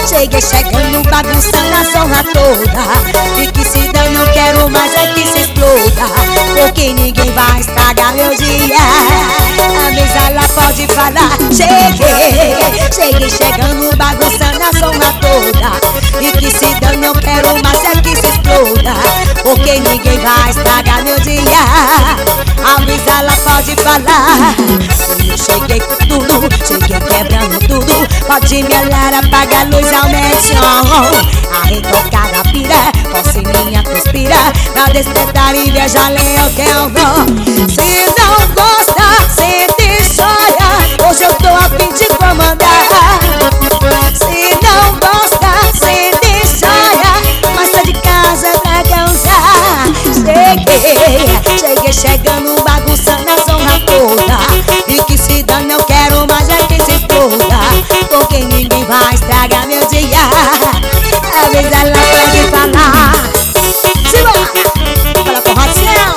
Cheguei chegando, bagunçando a zorra toda. E que se dane, não quero mais é que se exploda, porque ninguém vai estragar meu dia. A mesa ela pode falar. Cheguei chegando, bagunçando a zorra toda. E que se dane, não quero mais é que se exploda, porque ninguém vai estragar meu dia. A mesa ela pode falar. Eu cheguei com tudo, cheguei quebrando tudo. Pode me olhar, apaga a luz, aumenta o som. Arretocada pira, cocinha conspira, pra despertar inveja, leão que eu vou. Se não gosta, sente e chora, hoje eu tô a fim de comandar. Se não gosta, sente e chora, mas sai de casa pra causar. Cheguei chegando, bagunçando a zorra toda. E que se dane, não quero mais é que se exploda, porque ninguém vai estragar meu dia. A vez ela pode falar. Simbora! Fala com Rociel.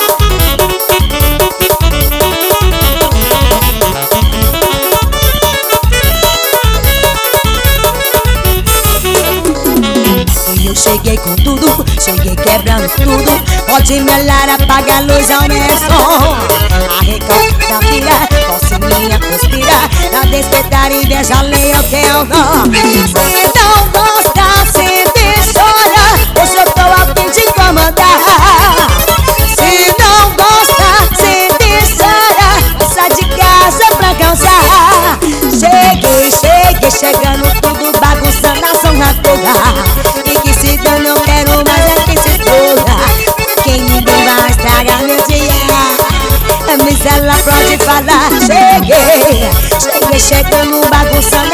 E eu cheguei com tudo, cheguei quebrando tudo. Pode me olhar, apaga a luz, aumenta o som. Arrecada pira, cocinha conspira, pra despertar inveja, leão que eu não. Se não gosta, sente e chora, hoje eu tô a fim de comandar. Se não gosta, sente e chora, sai de casa pra causar. Cheguei chegando tudo, bagunçando a zorra toda. E que se dane, não quero mais é que se exploda, porque ninguém vai estragar meu dia. A mesa ela pode falar. Cheguei chegando, bagunçando